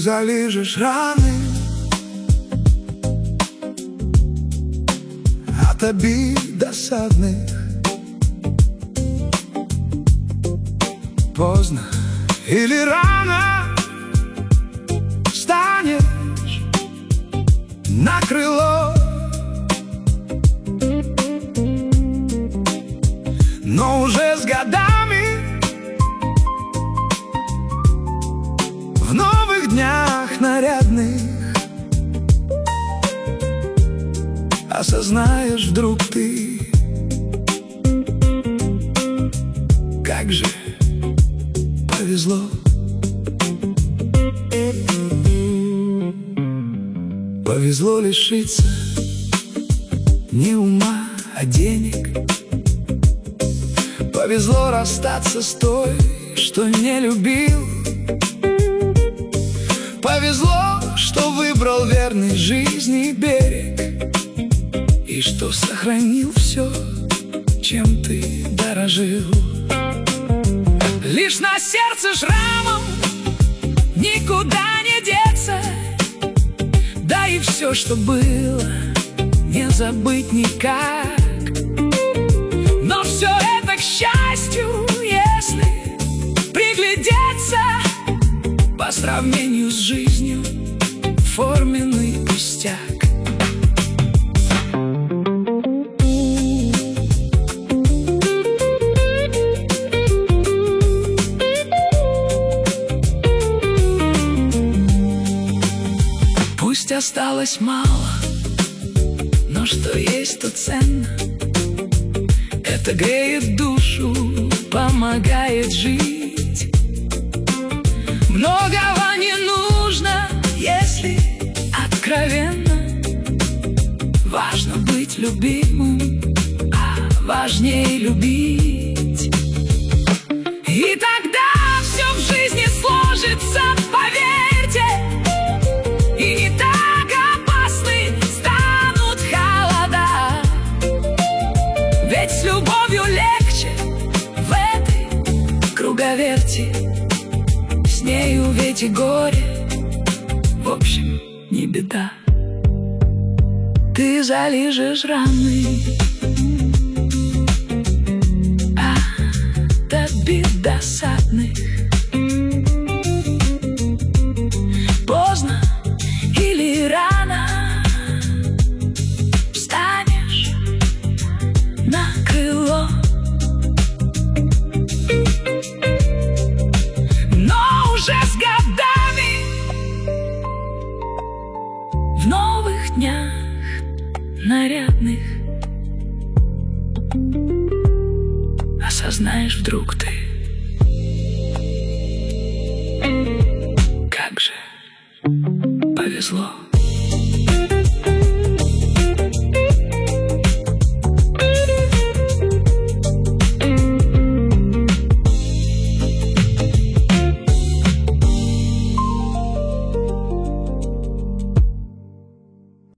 залижешь раны от обид досадных. Поздно или рано встанешь на крыло, но уже с годами в новых днях нарядных осознаешь вдруг ты, как же повезло. Повезло лишиться не ума, а денег. Повезло расстаться с той, что не любил. Повезло, что выбрал верный жизни берег, и что сохранил все, чем ты дорожил. Лишь на сердце шрамом никуда не деться, да и все, что было, не забыть никак. Но все это, к счастью, если приглядеться, по сравнению с жизнью форменный пустяк. Пусть осталось мало, но что есть, то ценно. Это греет душу, помогает жить. Многого не нужно, если откровенно. Важно быть любимым, а важнее любить. И тогда все в жизни сложится, поверьте. И не так опасны станут холода, ведь с любовью легче в этой круговерти. С нею ведь и горе, в общем, не беда. Ты залижешь раны от обид досадных. Поздно или рано встанешь на крыло, но уже с годами в новых днях нарядных осознаешь вдруг ты, как же повезло.